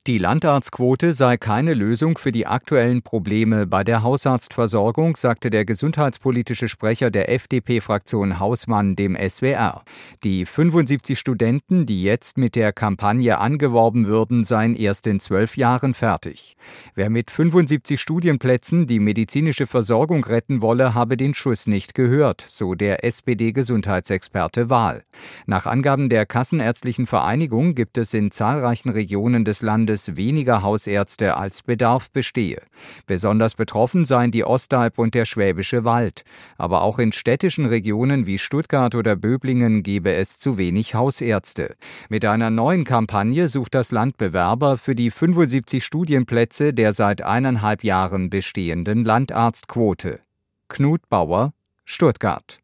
Die Landarztquote sei keine Lösung für die aktuellen Probleme bei der Hausarztversorgung, sagte der gesundheitspolitische Sprecher der FDP-Fraktion Hausmann dem SWR. Die 75 Studenten, die jetzt mit der Kampagne angeworben würden, seien erst in 12 Jahren fertig. Wer mit 75 Studienplätzen die medizinische Versorgung retten wolle, habe den Schuss nicht gehört, so der SPD-Gesundheitsexperte Wahl. Nach Angaben der Kassenärztlichen Vereinigung gibt es in zahlreichen Regionen des Landes weniger Hausärzte als Bedarf bestehe. Besonders betroffen seien die Ostalb und der Schwäbische Wald. Aber auch in städtischen Regionen wie Stuttgart oder Böblingen gebe es zu wenig Hausärzte. Mit einer neuen Kampagne sucht das Land Bewerber für die 75 Studienplätze der seit 1,5 Jahren bestehenden Landarztquote. Knut Bauer, Stuttgart.